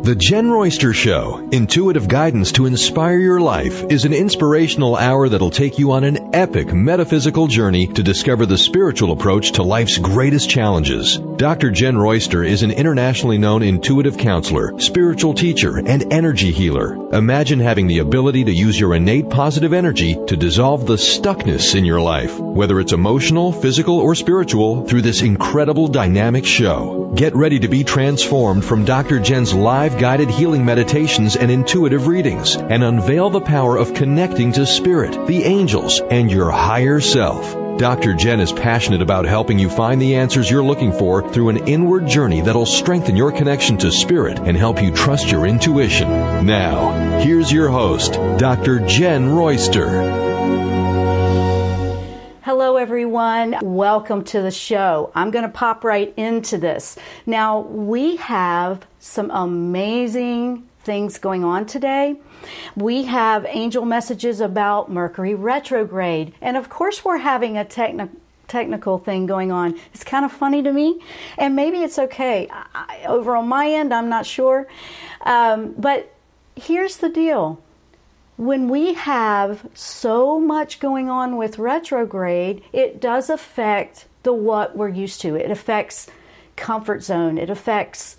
The Jen Royster Show, intuitive guidance to inspire your life, is an inspirational hour that'll take you on an epic metaphysical journey to discover the spiritual approach to life's greatest challenges. Dr. Jen Royster is an internationally known intuitive counselor, spiritual teacher, and energy healer. Imagine having the ability to use your innate positive energy to dissolve the stuckness in your life, whether it's emotional, physical, or spiritual, through this incredible dynamic show. Get ready to be transformed from Dr. Jen's live guided healing meditations and intuitive readings, and unveil the power of connecting to spirit, the angels, and your higher self. Dr. Jen is passionate about helping you find the answers you're looking for through an inward journey that'll strengthen your connection to spirit and help you trust your intuition. Now, here's your host, Dr. Jen Royster. Hello, everyone. Welcome to the show. I'm going to pop right into this. Now, we have some amazing things going on today. We have angel messages about Mercury retrograde. And of course, we're having a technical thing going on. It's kind of funny to me. And maybe it's okay. Over on my end, I'm not sure. But here's the deal. When we have so much going on with retrograde, it does affect the what we're used to. It affects comfort zone. It affects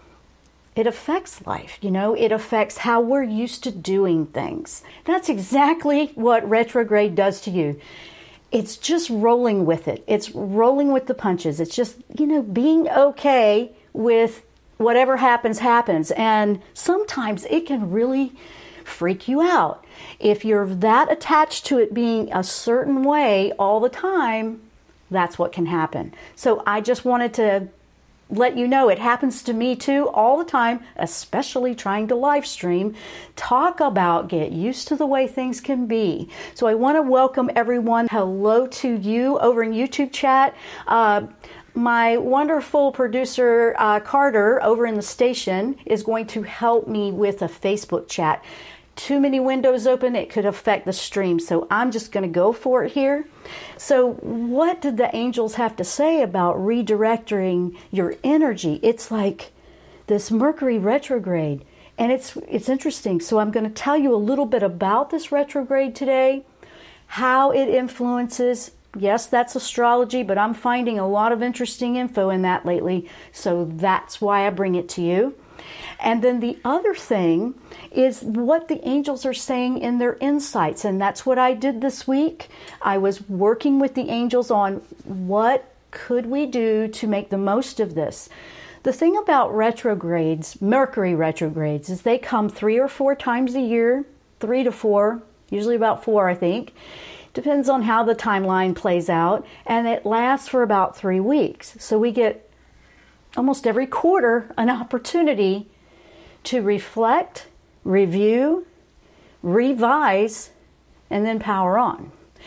life, you know. It affects how we're used to doing things. That's exactly what retrograde does to you. It's just rolling with it. It's rolling with the punches. It's just, you know, being okay with whatever happens. And sometimes it can really freak you out. If you're that attached to it being a certain way all the time, that's what can happen. So I just wanted to let you know it happens to me too all the time, especially trying to live stream. Talk about get used to the way things can be. So I want to welcome everyone. Hello to you over in YouTube chat. My wonderful producer, Carter, over in the station, is going to help me with a Facebook chat. Too many windows open, it could affect the stream. So I'm just going to go for it here. So what did the angels have to say about redirecting your energy? It's like this Mercury retrograde. And it's interesting. So I'm going to tell you a little bit about this retrograde today, how it influences. Yes, that's astrology, but I'm finding a lot of interesting info in that lately. So that's why I bring it to you. And then the other thing is what the angels are saying in their insights. And that's what I did this week. I was working with the angels on what could we do to make the most of this. The thing about retrogrades, Mercury retrogrades, is they come 3 or 4 times a year, 3 to 4, usually about 4, I think. Depends on how the timeline plays out. And it lasts for about 3 weeks. So we get almost every quarter an opportunity to reflect, review, revise, and then power on.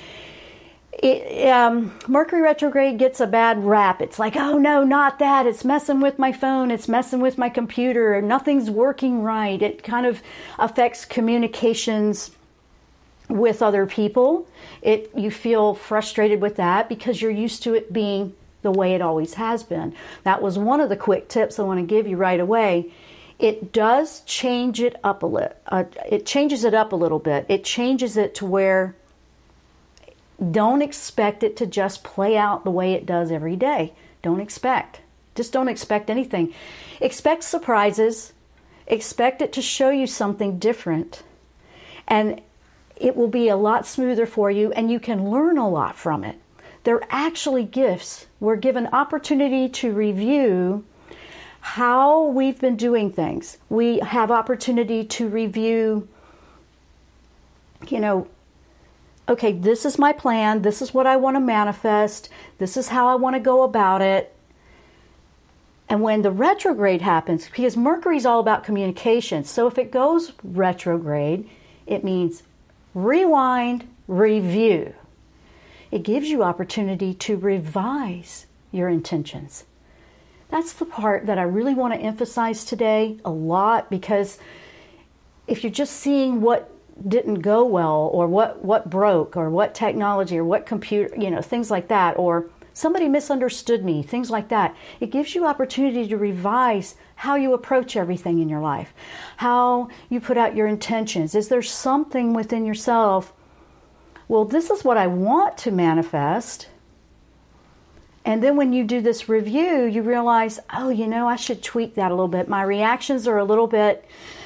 Mercury retrograde gets a bad rap. It's like, oh no, not that. It's messing with my phone. It's messing with my computer. Nothing's working right. It kind of affects communications with other people. You feel frustrated with that because you're used to it being the way it always has been. That was one of the quick tips I want to give you right away. It does change it up a little. It changes it up a little bit. It changes it to where don't expect it to just play out the way it does every day. Just don't expect anything. Expect surprises. Expect it to show you something different. And it will be a lot smoother for you, and you can learn a lot from it. They're actually gifts. We're given opportunity to review how we've been doing things. We have opportunity to review, okay, this is my plan. This is what I want to manifest. This is how I want to go about it. And when the retrograde happens, because Mercury is all about communication. So if it goes retrograde, it means rewind, review. It gives you opportunity to revise your intentions. That's the part that I really want to emphasize today a lot, because if you're just seeing what didn't go well, or what broke, or what technology, or what computer, things like that, or somebody misunderstood me, things like that. It gives you opportunity to revise how you approach everything in your life, how you put out your intentions. Is there something within yourself, well, this is what I want to manifest. And then when you do this review, you realize, oh, I should tweak that a little bit. My reactions are a little bit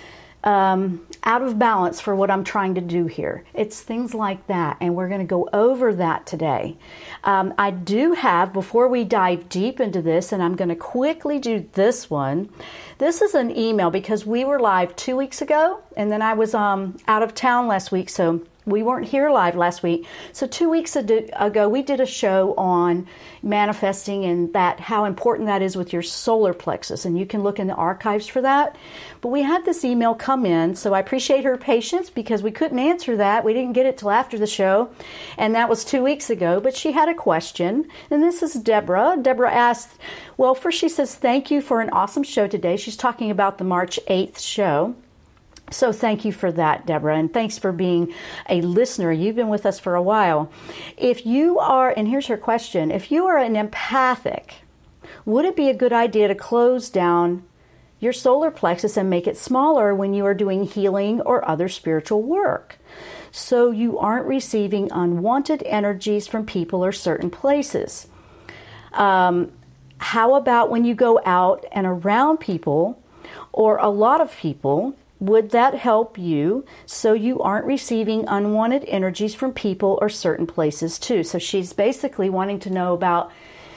out of balance for what I'm trying to do here. It's things like that, and we're going to go over that today. I do have, before we dive deep into this, and I'm going to quickly do this one. This is an email because we were live 2 weeks ago, and then I was out of town last week, so we weren't here live last week. So 2 weeks ago, we did a show on manifesting and how important that is with your solar plexus. And you can look in the archives for that. But we had this email come in, so I appreciate her patience because we couldn't answer that. We didn't get it till after the show. And that was 2 weeks ago. But she had a question. And this is Deborah. Deborah asked, well, first she says, thank you for an awesome show today. She's talking about the March 8th show. So thank you for that, Deborah, and thanks for being a listener. You've been with us for a while. If you are, and here's her question, if you are an empathic, would it be a good idea to close down your solar plexus and make it smaller when you are doing healing or other spiritual work, so you aren't receiving unwanted energies from people or certain places? How about when you go out and around people or a lot of people? Would that help you so you aren't receiving unwanted energies from people or certain places too? So she's basically wanting to know about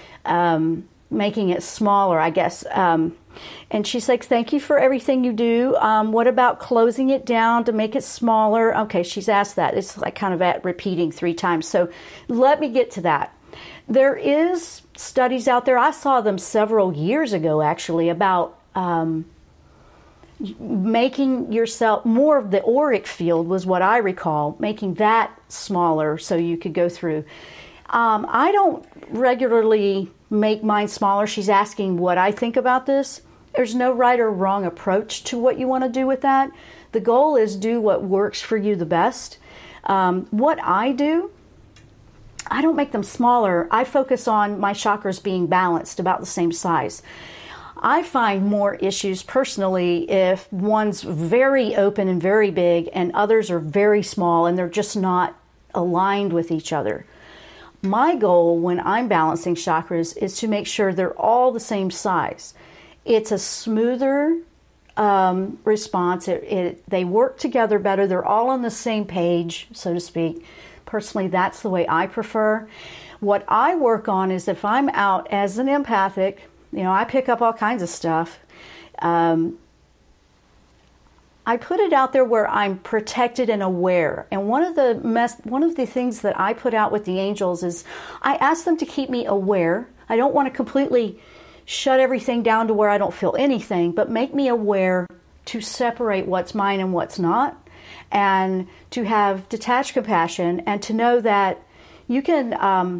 making it smaller, I guess. And she's like, thank you for everything you do. What about closing it down to make it smaller? Okay, she's asked that. It's like kind of at repeating 3 times. So let me get to that. There is studies out there. I saw them several years ago, actually, about making yourself more of the auric field was what I recall, making that smaller so you could go through. I don't regularly make mine smaller. She's asking what I think about this. There's no right or wrong approach to what you want to do with that. The goal is do what works for you the best. What I do, I don't make them smaller. I focus on my chakras being balanced, about the same size. I find more issues personally if one's very open and very big and others are very small and they're just not aligned with each other. My goal when I'm balancing chakras is to make sure they're all the same size. It's a smoother response. They work together better. They're all on the same page, so to speak. Personally, that's the way I prefer. What I work on is if I'm out as an empathic, I pick up all kinds of stuff. I put it out there where I'm protected and aware. And one of the things that I put out with the angels is I ask them to keep me aware. I don't want to completely shut everything down to where I don't feel anything, but make me aware to separate what's mine and what's not, and to have detached compassion, and to know that you can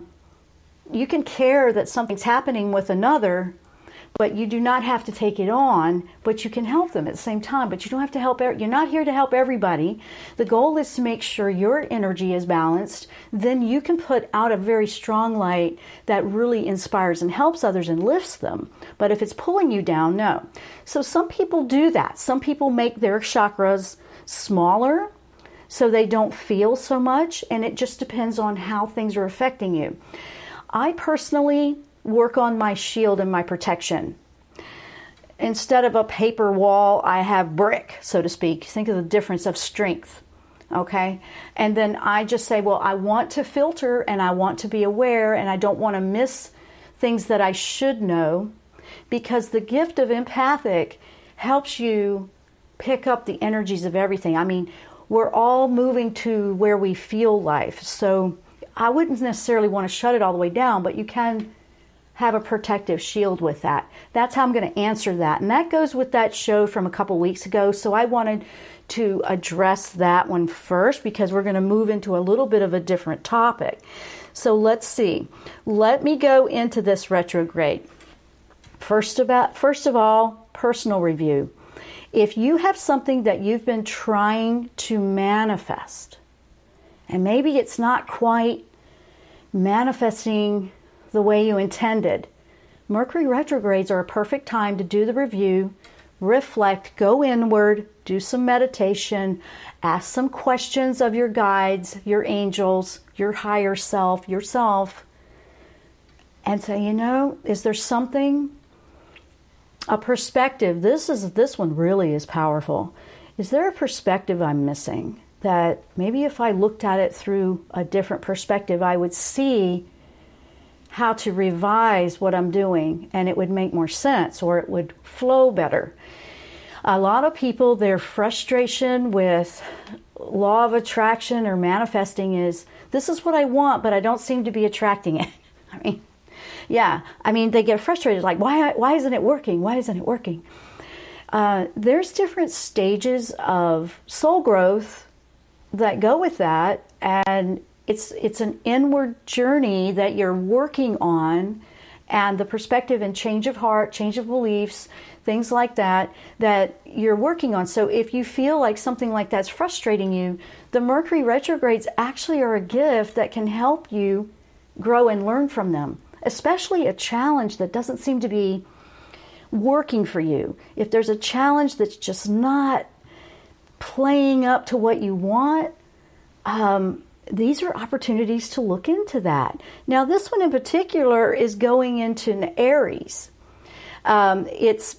care that something's happening with another, but you do not have to take it on, but you can help them at the same time. But you don't have to help. You're not here to help everybody. The goal is to make sure your energy is balanced. Then you can put out a very strong light that really inspires and helps others and lifts them. But if it's pulling you down, no. So some people do that. Some people make their chakras smaller so they don't feel so much. And it just depends on how things are affecting you. I personally work on my shield and my protection. Instead of a paper wall, I have brick, so to speak. Think of the difference of strength, okay? And then I just say, well, I want to filter and I want to be aware and I don't want to miss things that I should know, because the gift of empathic helps you pick up the energies of everything. I mean, we're all moving to where we feel life. So I wouldn't necessarily want to shut it all the way down, but you can have a protective shield with that. That's how I'm going to answer that. And that goes with that show from a couple weeks ago. So I wanted to address that one first because we're going to move into a little bit of a different topic. So let's see. Let me go into this retrograde. First of all, personal review. If you have something that you've been trying to manifest, and maybe it's not quite manifesting the way you intended. Mercury retrogrades are a perfect time to do the review, reflect, go inward, do some meditation, ask some questions of your guides, your angels, your higher self, yourself, and say, is there something, a perspective? This one really is powerful. Is there a perspective I'm missing? That maybe if I looked at it through a different perspective, I would see how to revise what I'm doing, and it would make more sense, or it would flow better. A lot of people, their frustration with law of attraction or manifesting is, this is what I want, but I don't seem to be attracting it. They get frustrated, like, why isn't it working? Why isn't it working? There's different stages of soul growth that go with that, and it's an inward journey that you're working on, and the perspective and change of heart, change of beliefs, things like that you're working on. So if you feel like something like that's frustrating you, the Mercury retrogrades actually are a gift that can help you grow and learn from them, especially a challenge that doesn't seem to be working for you. If there's a challenge that's just not playing up to what you want, these are opportunities to look into that. Now, this one in particular is going into an Aries. It's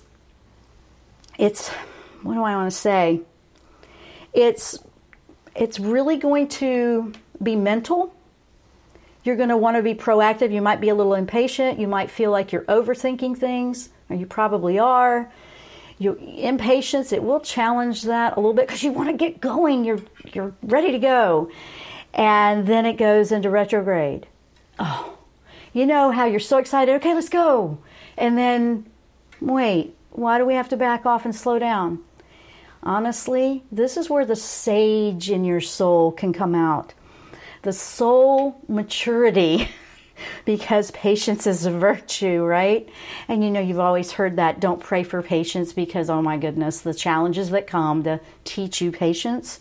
what do I want to say? It's really going to be mental. You're going to want to be proactive. You might be a little impatient. You might feel like you're overthinking things, or you probably are. Your impatience, it will challenge that a little bit because you want to get going. You're ready to go. And then it goes into retrograde. Oh, you know how you're so excited. Okay, let's go. And then, wait, why do we have to back off and slow down? Honestly, this is where the sage in your soul can come out. The soul maturity, because patience is a virtue, right? And you've always heard that, don't pray for patience because, oh my goodness, the challenges that come to teach you patience.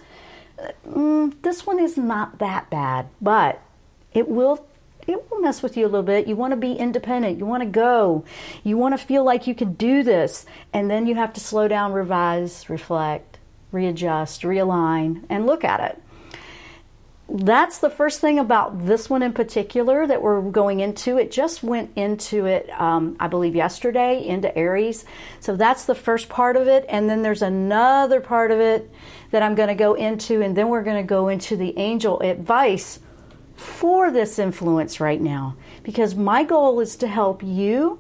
This one is not that bad, but it will mess with you a little bit. You want to be independent. You want to go. You want to feel like you can do this. And then you have to slow down, revise, reflect, readjust, realign, and look at it. That's the first thing about this one in particular that we're going into. It just went into it, I believe, yesterday, into Aries. So that's the first part of it. And then there's another part of it that I'm going to go into, and then we're going to go into the angel advice for this influence right now. Because my goal is to help you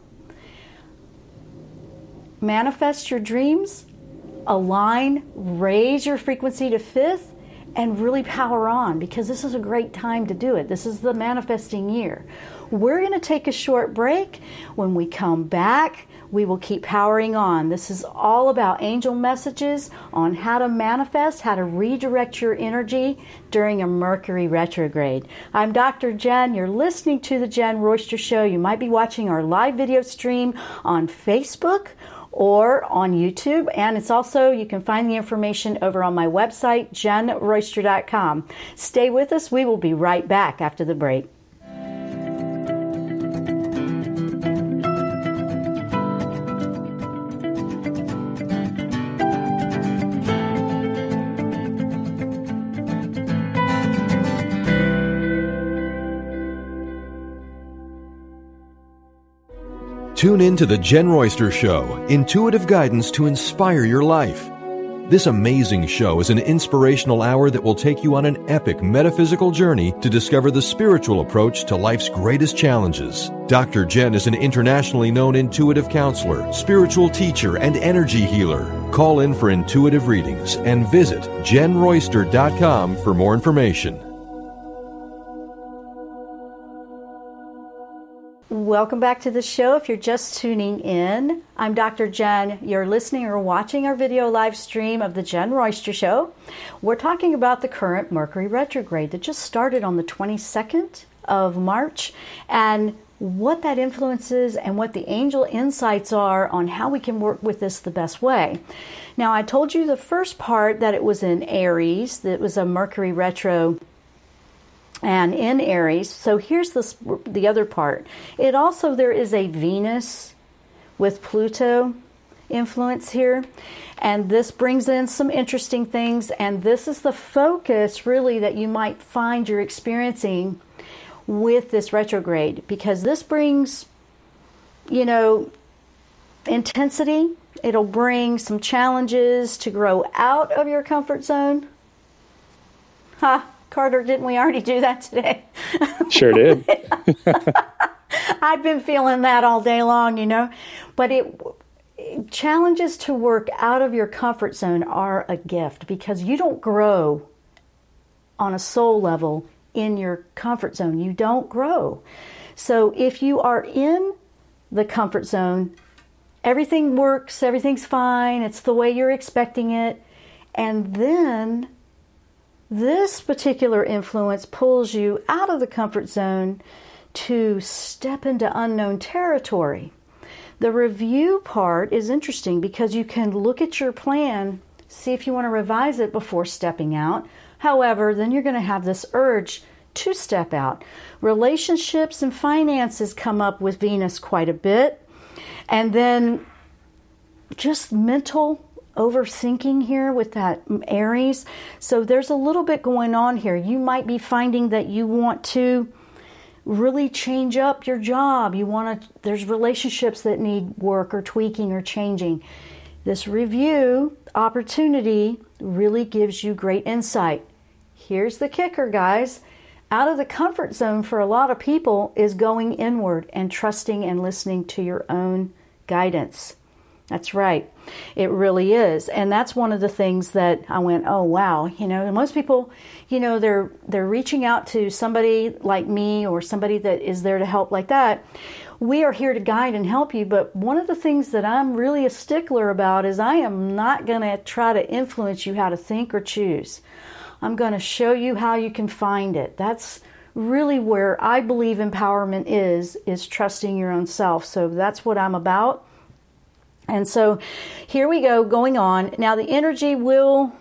manifest your dreams, align, raise your frequency to 5th, and really power on, because this is a great time to do it. This is the manifesting year. We're going to take a short break. When we come back, we will keep powering on. This is all about angel messages on how to manifest, how to redirect your energy during a Mercury retrograde. I'm Dr. Jen. You're listening to The Jen Royster Show. You might be watching our live video stream on Facebook or on YouTube. And it's also, you can find the information over on my website, jenroyster.com. Stay with us. We will be right back after the break. Tune in to The Jen Royster Show, intuitive guidance to inspire your life. This amazing show is an inspirational hour that will take you on an epic metaphysical journey to discover the spiritual approach to life's greatest challenges. Dr. Jen is an internationally known intuitive counselor, spiritual teacher, and energy healer. Call in for intuitive readings and visit jenroyster.com for more information. Welcome back to the show. If you're just tuning in, I'm Dr. Jen. You're listening or watching our video live stream of The Jen Royster Show. We're talking about the current Mercury retrograde that just started on the 22nd of March, and what that influences and what the angel insights are on how we can work with this the best way. Now, I told you the first part that it was in Aries, that it was a Mercury retro And in Aries, so here's the other part. There is a Venus with Pluto influence here. And this brings in some interesting things. And this is the focus really that you might find you're experiencing with this retrograde. Because this brings, intensity. It'll bring some challenges to grow out of your comfort zone. Carter, didn't we already do that today? Sure did. I've been feeling that all day long, But challenges to work out of your comfort zone are a gift because you don't grow on a soul level in your comfort zone. You don't grow. So if you are in the comfort zone, everything works, everything's fine, it's the way you're expecting it, and then this particular influence pulls you out of the comfort zone to step into unknown territory. The review part is interesting because you can look at your plan, see if you want to revise it before stepping out. However, then you're going to have this urge to step out. Relationships and finances come up with Venus quite a bit. And then just mental overthinking here with that Aries. So there's a little bit going on here. You might be finding that you want to really change up your job. There's relationships that need work or tweaking or changing. This review opportunity really gives you great insight. Here's the kicker, guys. Out of the comfort zone for a lot of people is going inward and trusting and listening to your own guidance. That's right. It really is. And that's one of the things that I went, oh, wow. Most people, they're reaching out to somebody like me or somebody that is there to help like that. We are here to guide and help you. But one of the things that I'm really a stickler about is I am not going to try to influence you how to think or choose. I'm going to show you how you can find it. That's really where I believe empowerment is trusting your own self. So that's what I'm about. And so here we go, going on. Now the energy will,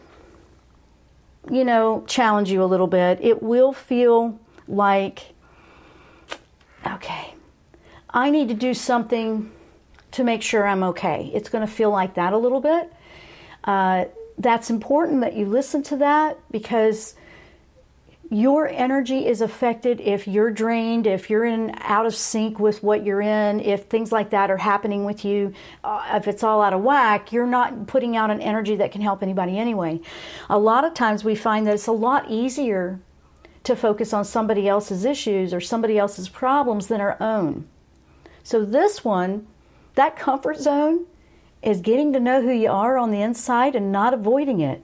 challenge you a little bit. It will feel like, okay, I need to do something to make sure I'm okay. It's going to feel like that a little bit. That's important that you listen to that because your energy is affected if you're drained, if you're out of sync with what you're in, if things like that are happening with you, if it's all out of whack, you're not putting out an energy that can help anybody anyway. A lot of times we find that it's a lot easier to focus on somebody else's issues or somebody else's problems than our own. So this one, that comfort zone, is getting to know who you are on the inside and not avoiding it.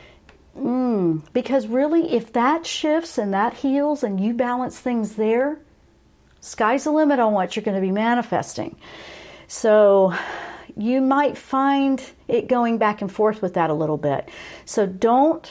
Because really, if that shifts and that heals and you balance things there, sky's the limit on what you're going to be manifesting. So you might find it going back and forth with that a little bit. So don't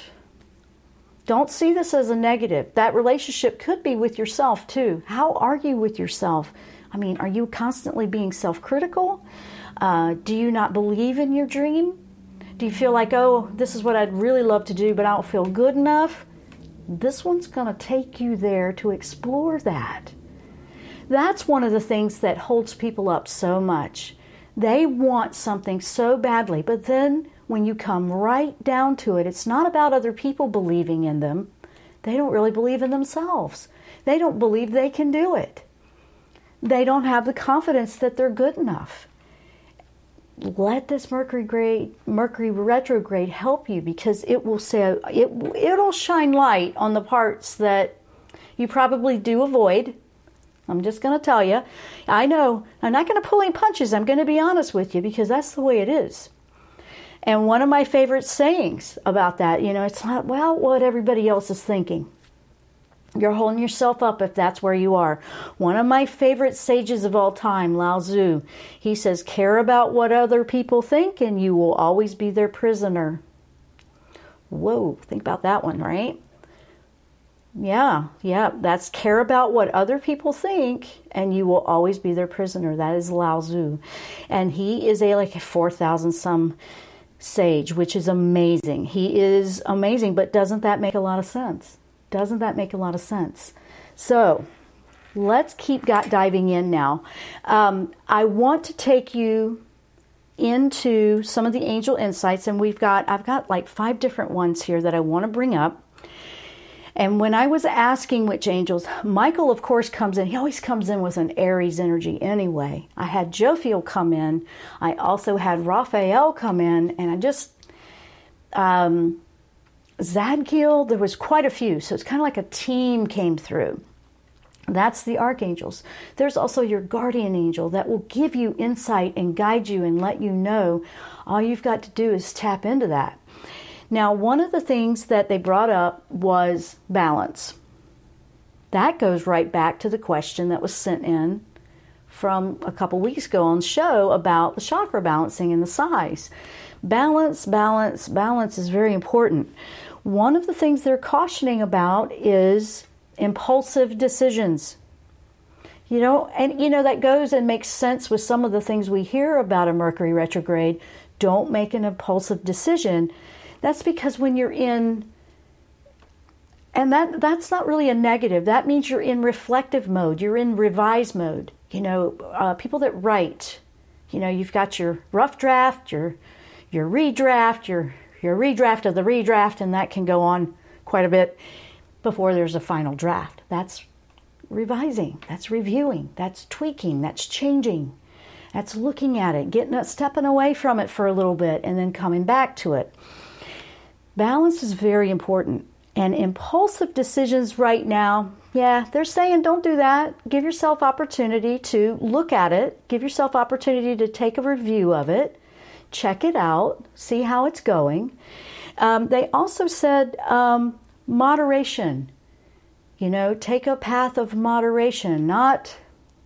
see this as a negative. That relationship could be with yourself too. How are you with yourself? I mean, are you constantly being self-critical? Do you not believe in your dream? Do you feel like, oh, this is what I'd really love to do, but I don't feel good enough? This one's going to take you there to explore that. That's one of the things that holds people up so much. They want something so badly, but then when you come right down to it, it's not about other people believing in them. They don't really believe in themselves. They don't believe they can do it. They don't have the confidence that they're good enough. Let this Mercury retrograde help you because it will say it'll shine light on the parts that you probably do avoid. I'm just going to tell you. I know I'm not going to pull any punches. I'm going to be honest with you because that's the way it is. And one of my favorite sayings about that, it's not, well, what everybody else is thinking. You're holding yourself up if that's where you are. One of my favorite sages of all time, Lao Tzu, he says, care about what other people think and you will always be their prisoner. Whoa, think about that one, right? Yeah, that's care about what other people think and you will always be their prisoner. That is Lao Tzu. And he is a 4,000 some sage, which is amazing. He is amazing, but doesn't that make a lot of sense? Doesn't that make a lot of sense? So let's keep diving in now. I want to take you into some of the angel insights, and I've got like 5 different ones here that I want to bring up. And when I was asking which angels, Michael, of course, comes in. He always comes in with an Aries energy anyway. I had Jophiel come in. I also had Raphael come in. And I just, Zadkiel, there was quite a few. So it's kind of like a team came through. That's the archangels. There's also your guardian angel that will give you insight and guide you and let you know. All you've got to do is tap into that. Now, one of the things that they brought up was balance. That goes right back to the question that was sent in from a couple weeks ago on the show about the chakra balancing and the size. Balance is very important. One of the things they're cautioning about is impulsive decisions. That goes and makes sense with some of the things we hear about a Mercury retrograde. Don't make an impulsive decision. That's because when you're in, and that's not really a negative. That means you're in reflective mode. You're in revise mode. People that write, you've got your rough draft, your redraft, your redraft of the redraft, and that can go on quite a bit before there's a final draft. That's revising. That's reviewing. That's tweaking. That's changing. That's looking at it, stepping away from it for a little bit, and then coming back to it. Balance is very important. And impulsive decisions right now, they're saying don't do that. Give yourself opportunity to look at it. Give yourself opportunity to take a review of it. Check it out. See how it's going. They also said moderation. Take a path of moderation, not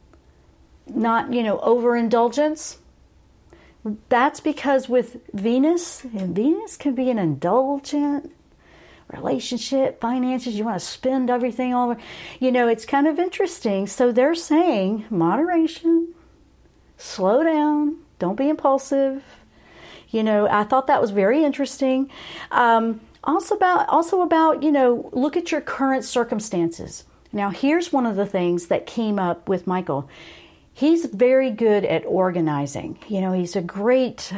overindulgence. That's because with Venus, and Venus can be an indulgent relationship, finances, you want to spend everything all over. It's kind of interesting. So they're saying moderation, slow down, don't be impulsive. I thought that was very interesting. Also about, look at your current circumstances. Now, here's one of the things that came up with Michael. He's very good at organizing. He's a great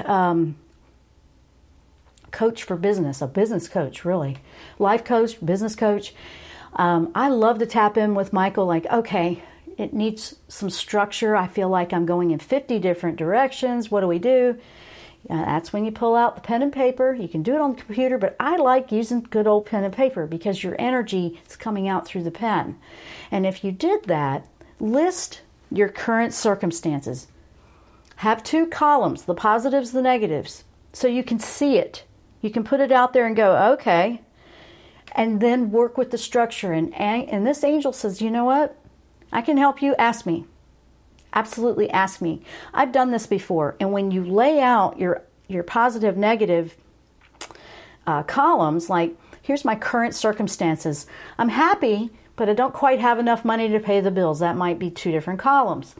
coach for business, a business coach, really. Life coach, business coach. I love to tap in with Michael, like, okay, it needs some structure. I feel like I'm going in 50 different directions. What do we do? That's when you pull out the pen and paper. You can do it on the computer, but I like using good old pen and paper because your energy is coming out through the pen. And if you did that, list your current circumstances. Have 2 columns, the positives, the negatives, so you can see it. You can put it out there and go, okay, and then work with the structure. And this angel says, you know what? I can help you. Ask me. Absolutely ask me. I've done this before. And when you lay out your positive, negative columns, like, here's my current circumstances. I'm happy, but I don't quite have enough money to pay the bills. That might be 2 different columns.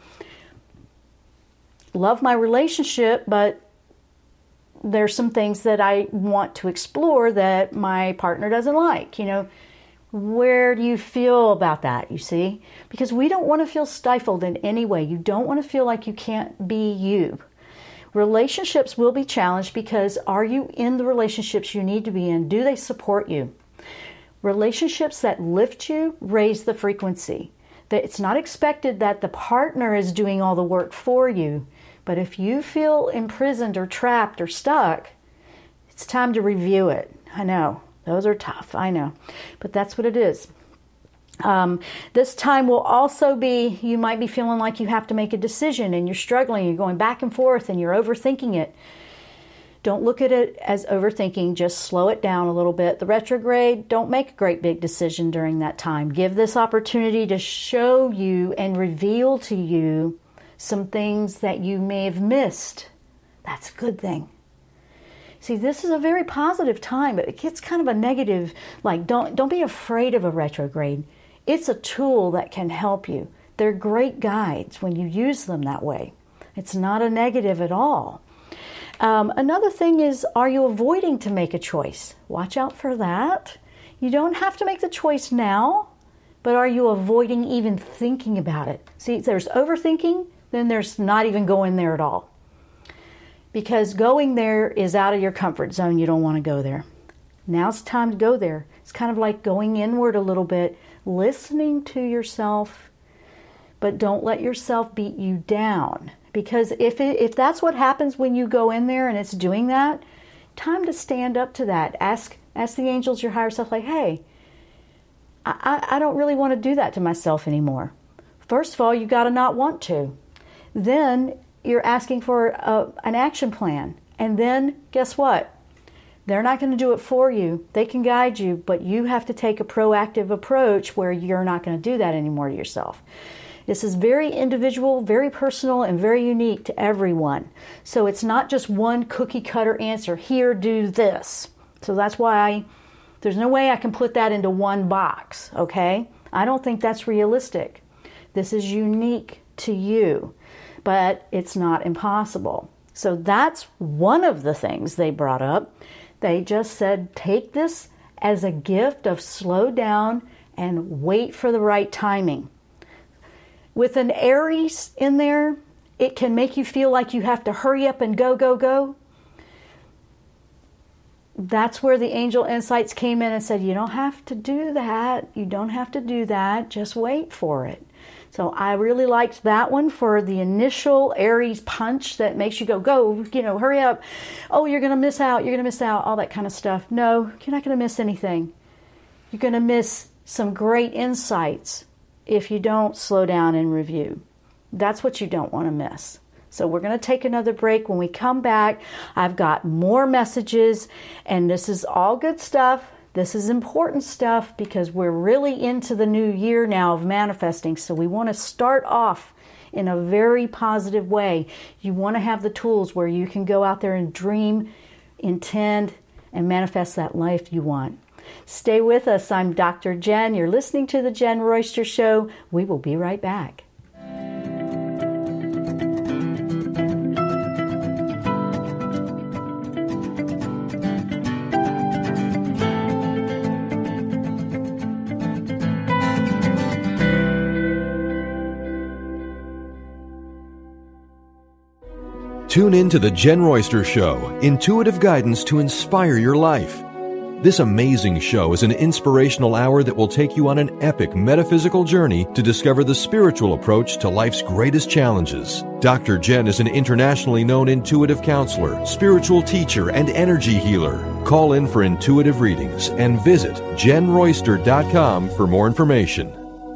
Love my relationship, but there's some things that I want to explore that my partner doesn't like. Where do you feel about that, you see? Because we don't want to feel stifled in any way. You don't want to feel like you can't be you. Relationships will be challenged because are you in the relationships you need to be in? Do they support you? Relationships that lift you raise the frequency. That it's not expected that the partner is doing all the work for you. But if you feel imprisoned or trapped or stuck, it's time to review it. I know. Those are tough, I know. But that's what it is. This time will also be, you might be feeling like you have to make a decision and you're struggling, you're going back and forth and you're overthinking it. Don't look at it as overthinking, just slow it down a little bit. The retrograde, don't make a great big decision during that time. Give this opportunity to show you and reveal to you some things that you may have missed. That's a good thing. See, this is a very positive time, but it gets kind of a negative, like don't be afraid of a retrograde. It's a tool that can help you. They're great guides when you use them that way. It's not a negative at all. Another thing is, are you avoiding to make a choice? Watch out for that. You don't have to make the choice now, but are you avoiding even thinking about it? See, there's overthinking, then there's not even going there at all. Because going there is out of your comfort zone. You don't want to go there. Now it's time to go there. It's kind of like going inward a little bit, listening to yourself, but don't let yourself beat you down. Because if that's what happens when you go in there and it's doing that, time to stand up to that. Ask the angels, your higher self, like, hey, I don't really want to do that to myself anymore. First of all, you got to not want to. Then you're asking for an action plan. And then guess what? They're not going to do it for you. They can guide you, but you have to take a proactive approach where you're not going to do that anymore to yourself. This is very individual, very personal, and very unique to everyone. So it's not just one cookie cutter answer. Here, do this. So that's why there's no way I can put that into one box, okay? I don't think that's realistic. This is unique to you, but it's not impossible. So that's one of the things they brought up. They just said, take this as a gift of slow down and wait for the right timing. With an Aries in there, it can make you feel like you have to hurry up and go, go, go. That's where the angel insights came in and said, you don't have to do that. You don't have to do that. Just wait for it. So I really liked that one for the initial Aries punch that makes you go, hurry up. Oh, you're going to miss out. You're going to miss out. All that kind of stuff. No, you're not going to miss anything. You're going to miss some great insights if you don't slow down and review. That's what you don't want to miss. So we're going to take another break. When we come back, I've got more messages, and this is all good stuff. This is important stuff because we're really into the new year now of manifesting. So we want to start off in a very positive way. You want to have the tools where you can go out there and dream, intend, and manifest that life you want. Stay with us. I'm Dr. Jen. You're listening to The Jen Royster Show. We will be right back. Tune in to The Jen Royster Show, intuitive guidance to inspire your life. This amazing show is an inspirational hour that will take you on an epic metaphysical journey to discover the spiritual approach to life's greatest challenges. Dr. Jen is an internationally known intuitive counselor, spiritual teacher, and energy healer. Call in for intuitive readings and visit jenroyster.com for more information.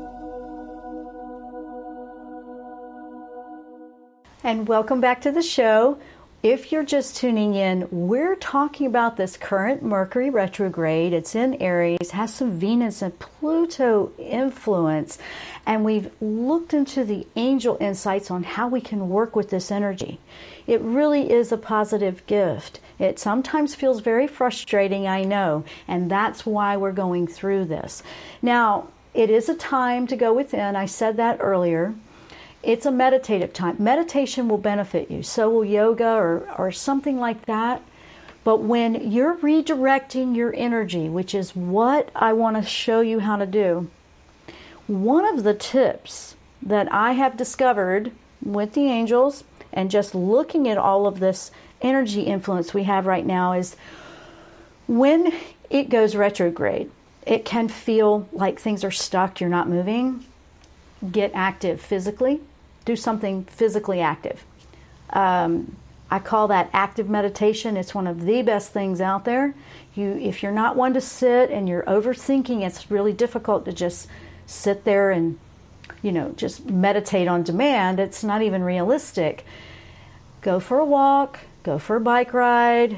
And welcome back to the show. If you're just tuning in, we're talking about this current Mercury retrograde. It's in Aries, has some Venus and Pluto influence, and we've looked into the angel insights on how we can work with this energy. It really is a positive gift. It sometimes feels very frustrating, I know, and that's why we're going through this. Now, it is a time to go within. I said that earlier. It's a meditative time. Meditation will benefit you. So will yoga or something like that. But when you're redirecting your energy, which is what I want to show you how to do, one of the tips that I have discovered with the angels and just looking at all of this energy influence we have right now is when it goes retrograde, it can feel like things are stuck, you're not moving. Get active physically. Do something physically active. I call that active meditation. It's one of the best things out there. If you're not one to sit and you're overthinking, it's really difficult to just sit there and, just meditate on demand. It's not even realistic. Go for a walk, go for a bike ride,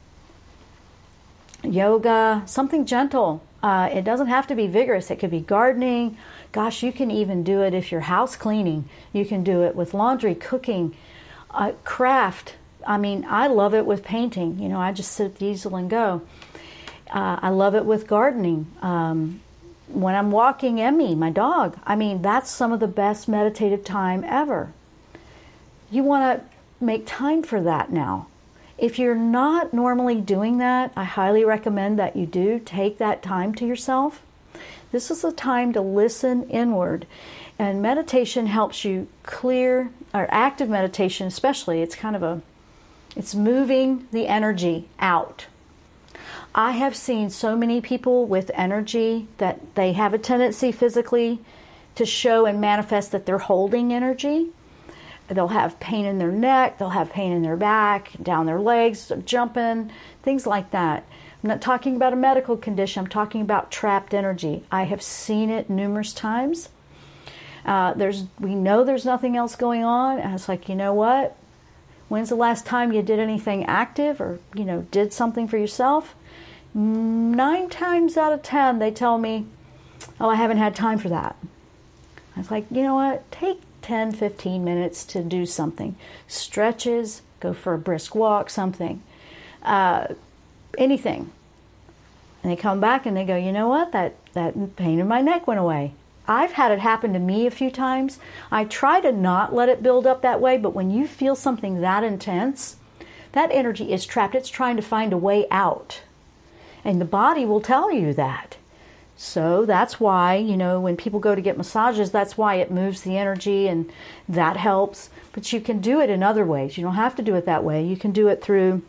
yoga, something gentle. It doesn't have to be vigorous. It could be gardening. Gosh, you can even do it if you're house cleaning. You can do it with laundry, cooking, craft. I love it with painting. I just sit at the easel and go. I love it with gardening. When I'm walking Emmy, my dog, that's some of the best meditative time ever. You want to make time for that now. If you're not normally doing that, I highly recommend that you do take that time to yourself. This is a time to listen inward. And meditation helps you clear, or active meditation especially, it's moving the energy out. I have seen so many people with energy that they have a tendency physically to show and manifest that they're holding energy. They'll have pain in their neck, they'll have pain in their back, down their legs, jumping, things like that. I'm not talking about a medical condition, I'm talking about trapped energy. I have seen it numerous times. We know there's nothing else going on, and it's like, you know what? When's the last time you did anything active or, did something for yourself? 9 times out of 10, they tell me, oh, I haven't had time for that. I was like, you know what? Take 10, 15 minutes to do something. Stretches, go for a brisk walk, something. Anything. And they come back and they go, you know what? That pain in my neck went away. I've had it happen to me a few times. I try to not let it build up that way, but when you feel something that intense, that energy is trapped. It's trying to find a way out. And the body will tell you that. So that's why, when people go to get massages, that's why it moves the energy and that helps. But you can do it in other ways. You don't have to do it that way. You can do it through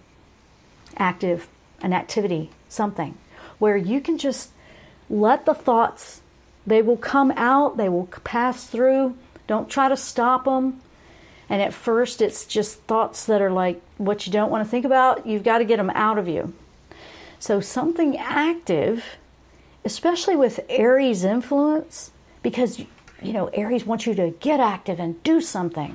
an activity, something, where you can just let the thoughts, they will come out, they will pass through. Don't try to stop them. And at first, it's just thoughts that are like what you don't want to think about. You've got to get them out of you. So something active, especially with Aries influence, because, Aries wants you to get active and do something.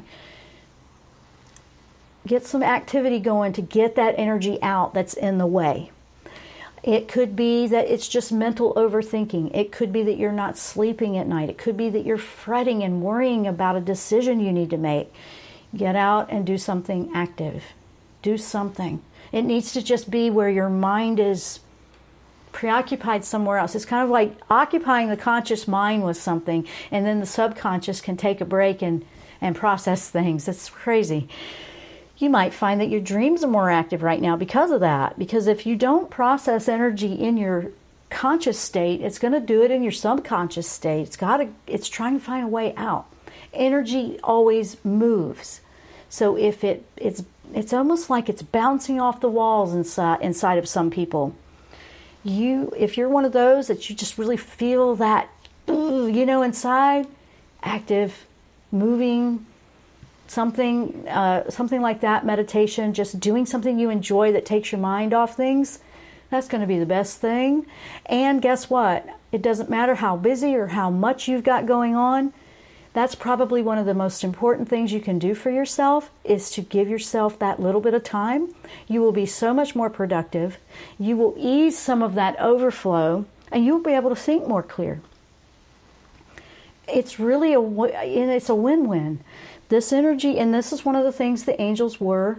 Get some activity going to get that energy out that's in the way. It could be that it's just mental overthinking. It could be that you're not sleeping at night. It could be that you're fretting and worrying about a decision you need to make. Get out and do something active. Do something. It needs to just be where your mind is preoccupied somewhere else. It's kind of like occupying the conscious mind with something, and then the subconscious can take a break and process things. It's crazy. You might find that your dreams are more active right now because of that. Because if you don't process energy in your conscious state, it's going to do it in your subconscious state. It's trying to find a way out. Energy always moves. So if it's almost like it's bouncing off the walls inside of some people. If you're one of those that you just really feel that, inside, active, moving, something like that, meditation, just doing something you enjoy that takes your mind off things, that's going to be the best thing. And guess what? It doesn't matter how busy or how much you've got going on. That's probably one of the most important things you can do for yourself, is to give yourself that little bit of time. You will be so much more productive. You will ease some of that overflow, and you'll be able to think more clear. It's really it's a win-win. This energy, and this is one of the things the angels were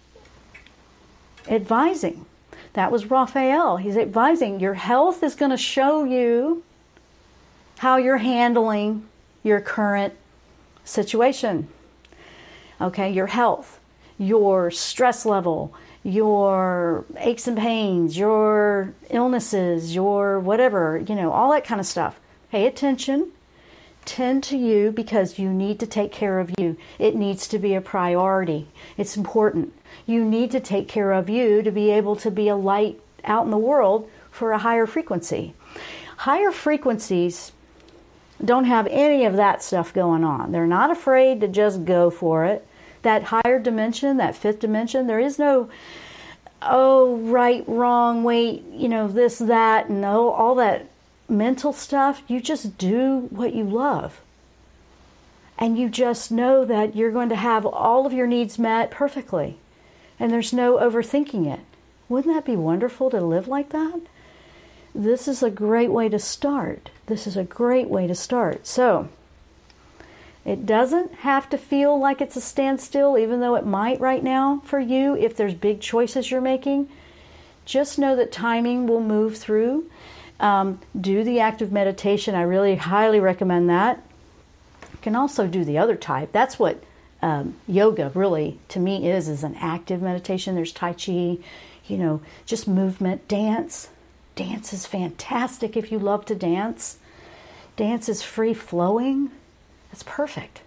advising. That was Raphael. He's advising your health is going to show you how you're handling your current situation. Okay, your health, your stress level, your aches and pains, your illnesses, your whatever, all that kind of stuff. Pay attention. Tend to you, because you need to take care of you. It needs to be a priority. It's important. You need to take care of you to be able to be a light out in the world for a higher frequency. Higher frequencies don't have any of that stuff going on. They're not afraid to just go for it. That higher dimension, that fifth dimension, there is no, right, wrong, wait, this, that, and all that mental stuff. You just do what you love. And you just know that you're going to have all of your needs met perfectly. And there's no overthinking it. Wouldn't that be wonderful to live like that? This is a great way to start. So, it doesn't have to feel like it's a standstill, even though it might right now for you if there's big choices you're making. Just know that timing will move through. Do the active meditation. I really highly recommend that. You can also do the other type. That's what yoga really, to me, is an active meditation. There's Tai Chi, just movement. Dance. Dance is fantastic if you love to dance. dance is free flowing, that's perfect.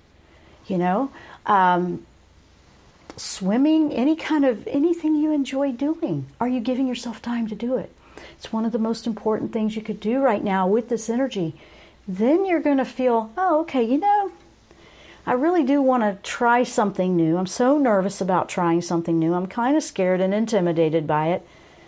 Swimming, anything you enjoy doing. Are you giving yourself time to do it? It's one of the most important things you could do right now with this energy. Then you're going to feel, oh, okay, I really do want to try something new. I'm so nervous about trying something new. I'm kind of scared and intimidated by it.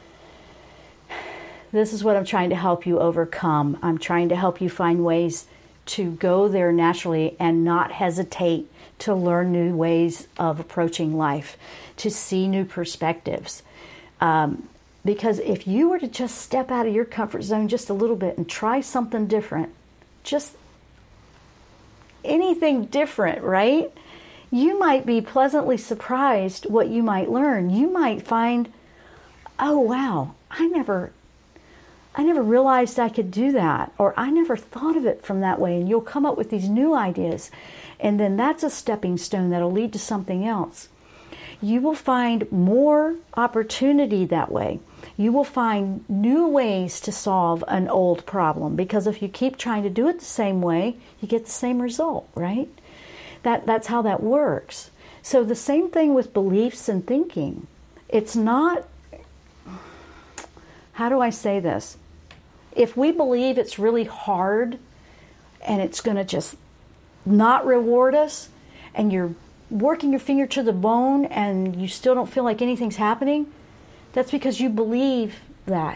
This is what I'm trying to help you overcome. I'm trying to help you find ways to go there naturally and not hesitate to learn new ways of approaching life, to see new perspectives. Because if you were to just step out of your comfort zone just a little bit and try something different, just anything different, right? You might be pleasantly surprised what you might learn. You might find, oh wow, I never realized I could do that, or I never thought of it from that way. And you'll come up with these new ideas, and then that's a stepping stone that'll lead to something else. You will find more opportunity that way. You will find new ways to solve an old problem, because if you keep trying to do it the same way, you get the same result, right? That's how that works. So the same thing with beliefs and thinking. It's not, how do I say this? If we believe it's really hard and it's going to just not reward us, and you're working your finger to the bone and you still don't feel like anything's happening, that's because you believe that.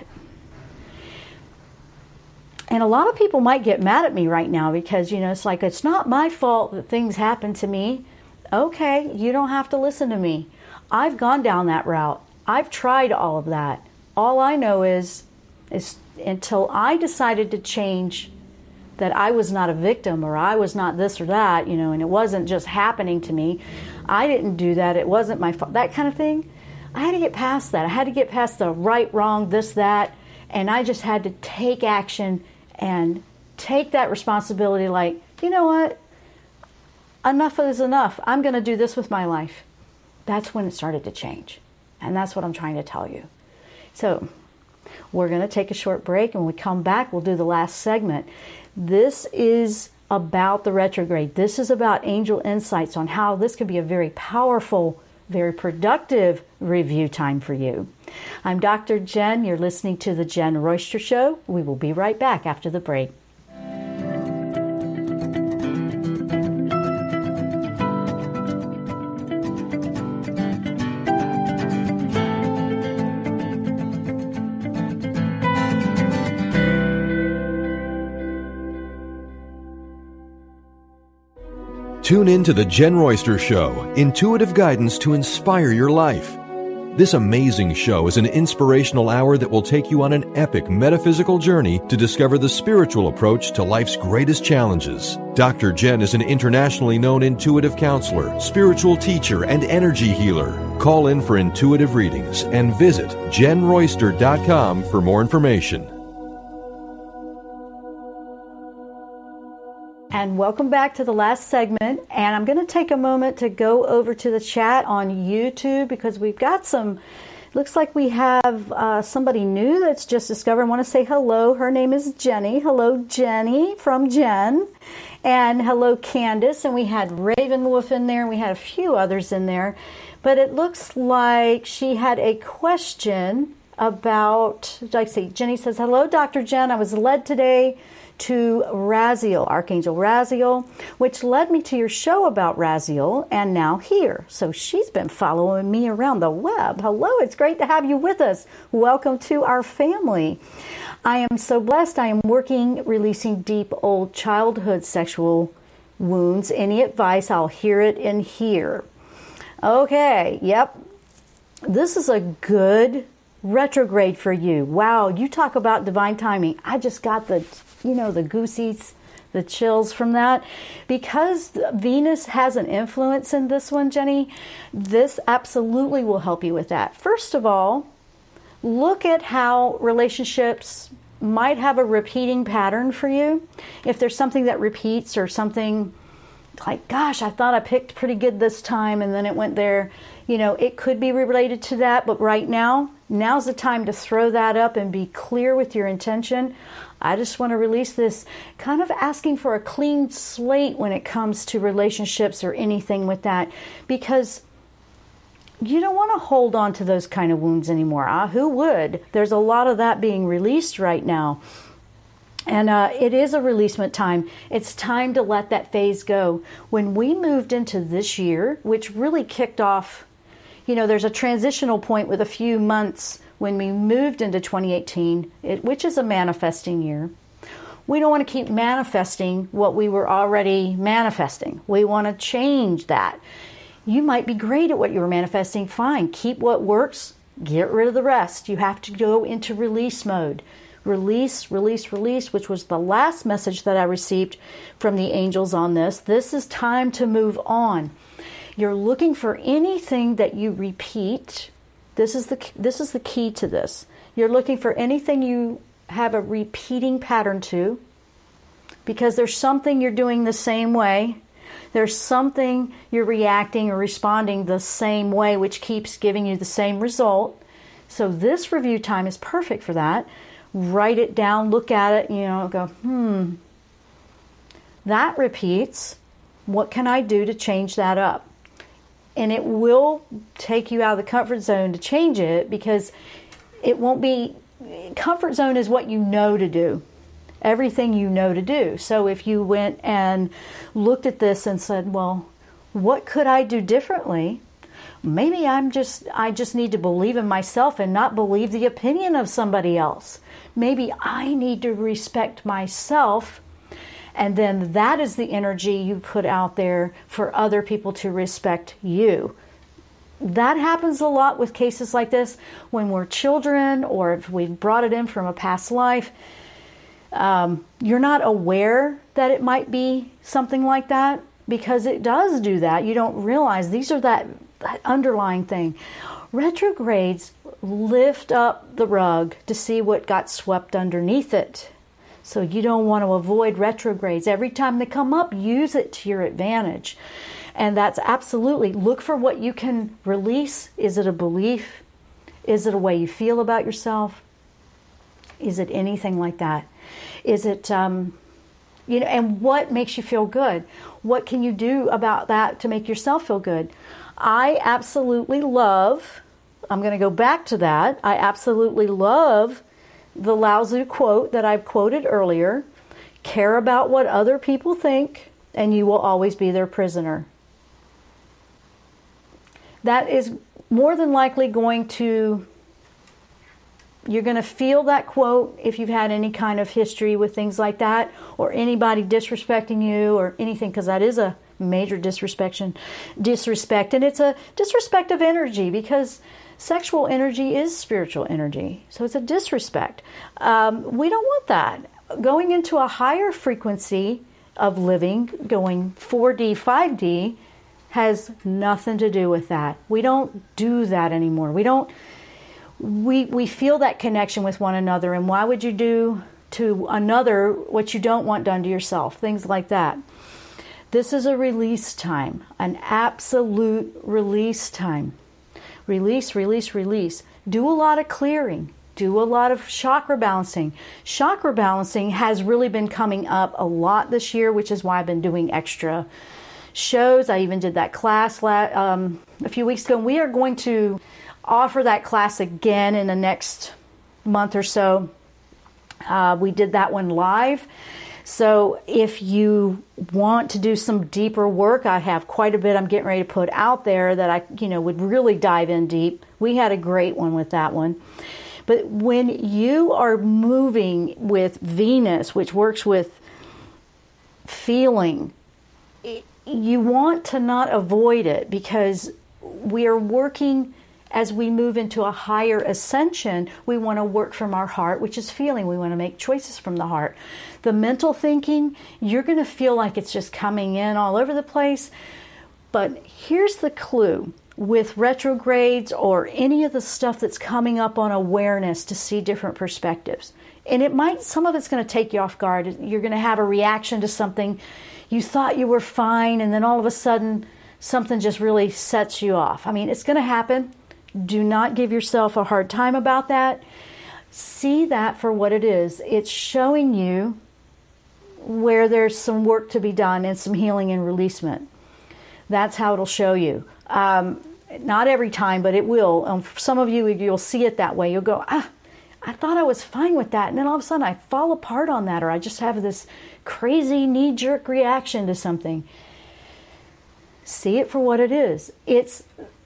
And a lot of people might get mad at me right now because, it's like, it's not my fault that things happen to me. Okay, you don't have to listen to me. I've gone down that route. I've tried all of that. All I know is until I decided to change, that I was not a victim, or I was not this or that, and it wasn't just happening to me. I didn't do that. It wasn't my fault, that kind of thing. I had to get past that. I had to get past the right, wrong, this, that, and I just had to take action and take that responsibility, like, you know what? Enough is enough. I'm going to do this with my life. That's when it started to change. And that's what I'm trying to tell you. So we're going to take a short break, and when we come back, we'll do the last segment. This is about the retrograde. This is about angel insights on how this could be a very powerful, very productive review time for you. I'm Dr. Jen. You're listening to The Jen Royster Show. We will be right back after the break. Tune in to The Jen Royster Show, intuitive guidance to inspire your life. This amazing show is an inspirational hour that will take you on an epic metaphysical journey to discover the spiritual approach to life's greatest challenges. Dr. Jen is an internationally known intuitive counselor, spiritual teacher, and energy healer. Call in for intuitive readings and visit jenroyster.com for more information. And welcome back to the last segment. And I'm going to take a moment to go over to the chat on YouTube, because we've got looks like we have somebody new that's just discovered. I want to say hello. Her name is Jenny. Hello, Jenny from Jen. And hello, Candace. And we had Ravenwolf in there, and we had a few others in there. But it looks like she had a question about, like, see, Jenny says, hello, Dr. Jen. I was led today to Raziel, Archangel Raziel, which led me to your show about Raziel, and now here. So she's been following me around the web. Hello, it's great to have you with us. Welcome to our family. I am so blessed. I am releasing deep old childhood sexual wounds. Any advice? I'll hear it in here. Okay, yep. This is a good retrograde for you. Wow, you talk about divine timing. I just got the goosies, the chills from that. Because Venus has an influence in this one, Jenny, this absolutely will help you with that. First of all, look at how relationships might have a repeating pattern for you. If there's something that repeats, or something like, gosh, I thought I picked pretty good this time and then it went there, it could be related to that. But right now, Now's the time to throw that up and be clear with your intention. I just want to release this, kind of asking for a clean slate when it comes to relationships or anything with that, because you don't want to hold on to those kind of wounds anymore. Who would? There's a lot of that being released right now. And it is a releasement time. It's time to let that phase go. When we moved into this year, which really kicked off, there's a transitional point with a few months when we moved into 2018, which is a manifesting year. We don't want to keep manifesting what we were already manifesting. We want to change that. You might be great at what you were manifesting. Fine. Keep what works. Get rid of the rest. You have to go into release mode. Release, release, release, which was the last message that I received from the angels on this. This is time to move on. You're looking for anything that you repeat. This is the key to this. You're looking for anything you have a repeating pattern to, because there's something you're doing the same way. There's something you're reacting or responding the same way, which keeps giving you the same result. So this review time is perfect for that. Write it down, look at it, go, that repeats. What can I do to change that up? And it will take you out of the comfort zone to change it, because it won't be, comfort zone is what you know to do. Everything you know to do. So if you went and looked at this and said, well, what could I do differently? Maybe I just need to believe in myself and not believe the opinion of somebody else. Maybe I need to respect myself, and then that is the energy you put out there for other people to respect you. That happens a lot with cases like this when we're children, or if we've brought it in from a past life. You're not aware that it might be something like that, because it does do that. You don't realize these are that underlying thing. Retrogrades lift up the rug to see what got swept underneath it. So you don't want to avoid retrogrades. Every time they come up, use it to your advantage. And that's absolutely, look for what you can release. Is it a belief? Is it a way you feel about yourself? Is it anything like that? Is it, and what makes you feel good? What can you do about that to make yourself feel good? I absolutely love, I'm going to go back to that. I absolutely love the Lao Tzu quote that I've quoted earlier. Care about what other people think, and you will always be their prisoner. That is more than likely you're going to feel that quote if you've had any kind of history with things like that, or anybody disrespecting you or anything, because that is a major disrespect, and it's a disrespect of energy, because sexual energy is spiritual energy. So it's a disrespect. We don't want that. Going into a higher frequency of living, going 4D, 5D, has nothing to do with that. We don't do that anymore. We feel that connection with one another, and why would you do to another what you don't want done to yourself? Things like that. This is a release time, an absolute release time. Release, release, release. Do a lot of clearing. Do a lot of chakra balancing. Chakra balancing has really been coming up a lot this year, which is why I've been doing extra shows. I even did that class a few weeks ago. And we are going to offer that class again in the next month or so. We did that one live. So if you want to do some deeper work, I have quite a bit I'm getting ready to put out there that I, would really dive in deep. We had a great one with that one. But when you are moving with Venus, which works with feeling, you want to not avoid it, because we are working. As we move into a higher ascension, we want to work from our heart, which is feeling. We want to make choices from the heart. The mental thinking, you're going to feel like it's just coming in all over the place. But here's the clue. With retrogrades or any of the stuff that's coming up on awareness, to see different perspectives. And some of it's going to take you off guard. You're going to have a reaction to something. You thought you were fine, and then all of a sudden, something just really sets you off. I mean, it's going to happen. Do not give yourself a hard time about that. See that for what it is. It's showing you where there's some work to be done and some healing and releasement. That's how it'll show you. Not every time, but it will. For some of you, you'll see it that way. You'll go, I thought I was fine with that, and then all of a sudden I fall apart on that, or I just have this crazy knee-jerk reaction to something. See it for what it is. It's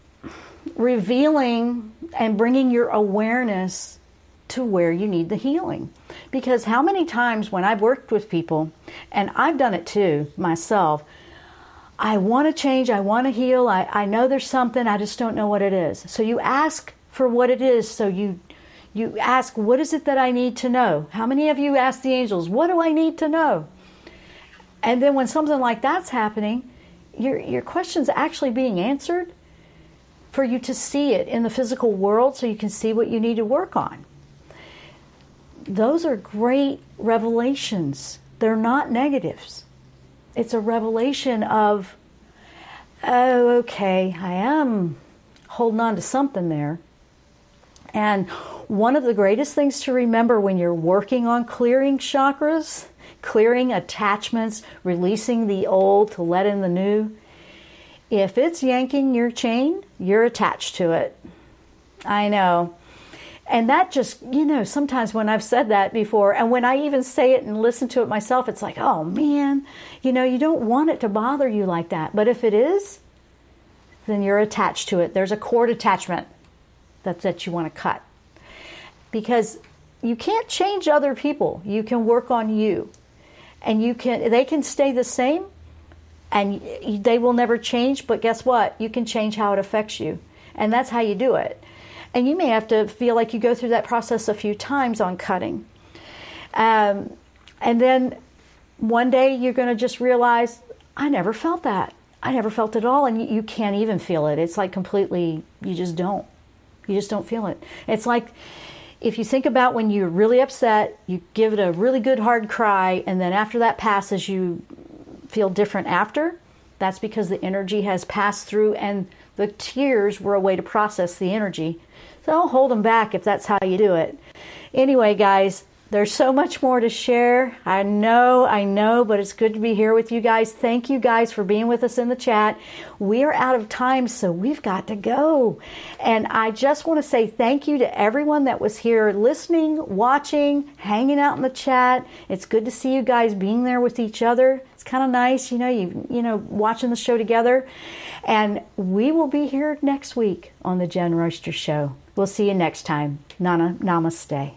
revealing and bringing your awareness to where you need the healing. Because how many times when I've worked with people, and I've done it too myself, I want to change, I want to heal, I know there's something, I just don't know what it is. So you ask for what it is. So you ask, what is it that I need to know? How many of you ask the angels, what do I need to know? And then when something like that's happening, your question's actually being answered for you to see it in the physical world so you can see what you need to work on. Those are great revelations. They're not negatives. It's a revelation of, oh, okay, I am holding on to something there. And one of the greatest things to remember when you're working on clearing chakras, clearing attachments, releasing the old to let in the new, if it's yanking your chain, you're attached to it. I know. And that just, sometimes when I've said that before, and when I even say it and listen to it myself, it's like, oh man, you don't want it to bother you like that. But if it is, then you're attached to it. There's a cord attachment that you want to cut. Because you can't change other people. You can work on you. And they can stay the same, and they will never change, but guess what? You can change how it affects you. And that's how you do it. And you may have to feel like you go through that process a few times on cutting. And then one day you're going to just realize, I never felt that. I never felt it at all. And you can't even feel it. It's like completely, you just don't. You just don't feel it. It's like if you think about when you're really upset, you give it a really good hard cry, and then after that passes, you feel different after. That's because the energy has passed through, and the tears were a way to process the energy. So don't hold them back if that's how you do it. Anyway, guys, there's so much more to share. I know, but it's good to be here with you guys. Thank you guys for being with us in the chat. We are out of time, so we've got to go. And I just want to say thank you to everyone that was here listening, watching, hanging out in the chat. It's good to see you guys being there with each other. It's kind of nice, watching the show together. And we will be here next week on the Jen Royster Show. We'll see you next time. Namaste.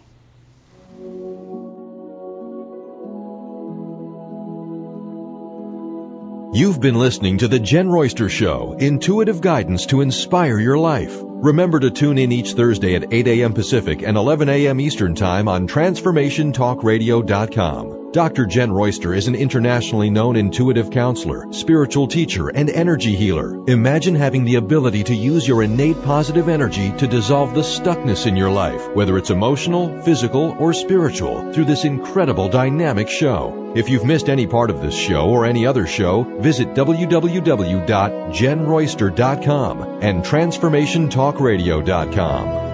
You've been listening to The Jen Royster Show, intuitive guidance to inspire your life. Remember to tune in each Thursday at 8 a.m. Pacific and 11 a.m. Eastern Time on TransformationTalkRadio.com. Dr. Jen Royster is an internationally known intuitive counselor, spiritual teacher, and energy healer. Imagine having the ability to use your innate positive energy to dissolve the stuckness in your life, whether it's emotional, physical, or spiritual, through this incredible dynamic show. If you've missed any part of this show or any other show, visit www.jenroyster.com and TransformationTalkRadio.com.